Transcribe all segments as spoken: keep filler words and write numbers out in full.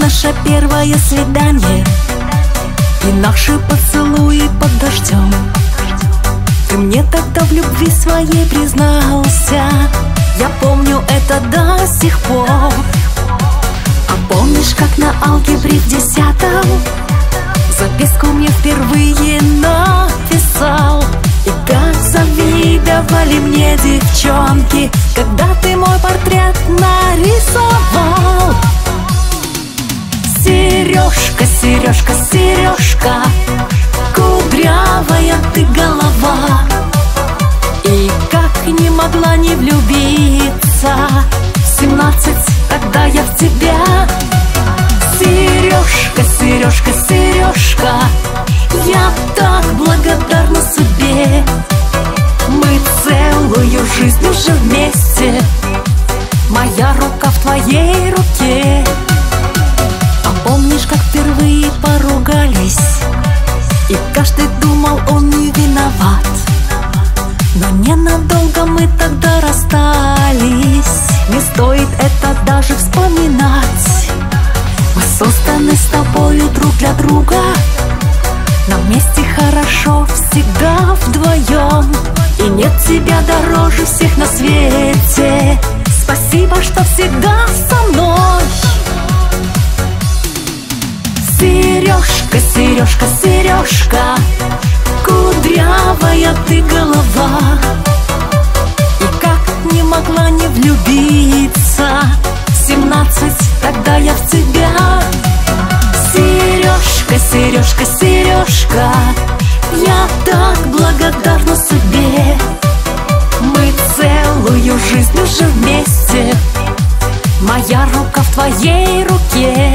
наше первое свидание и наши поцелуи под дождем. Ты мне тогда в любви своей признался, я помню это до сих пор. А помнишь, как на алгебре в десятом записку мне впервые написал? И как завидовали мне девчонки, когда ты мой портрет нарисовал. Сережка, сережка, сережка, кудрявая ты голова. И как не могла не влюбиться в семнадцать, тогда я в тебя. Сережка, сережка, сережка, я так благодарна судьбе. Мы целую жизнь уже вместе, моя рука в твоей руке. А помнишь, как впервые поругались, и каждый думал, он не виноват? Но ненадолго мы тогда расстались, не стоит это даже вспоминать. Мы созданы с тобою друг для друга, нам вместе хорошо всегда вдвоем. И нет тебя дороже всех на свете, спасибо, что всегда со мной. Сережка, сережка, сережка, кудрявая ты голова. И как не могла не влюбиться в семнадцать, тогда я в тебя. Сережка, сережка, сережка, я так благодарна судьбе. Мы целую жизнь уже вместе, моя рука в твоей руке.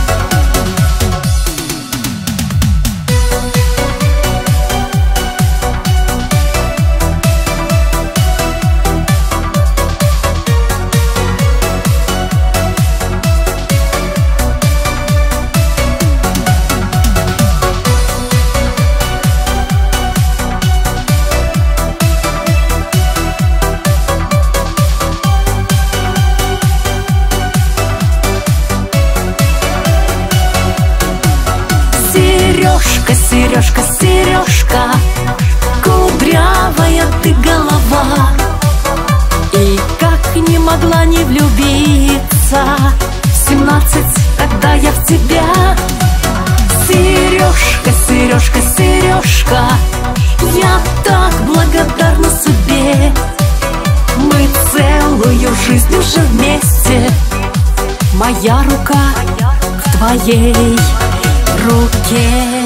Сережка, сережка, сережка, кудрявая ты голова. И как не могла не влюбиться в семнадцать, тогда я в тебя. Сережка, сережка, сережка, я так благодарна судьбе. Мы целую жизнь уже вместе, моя рука в твоей руке.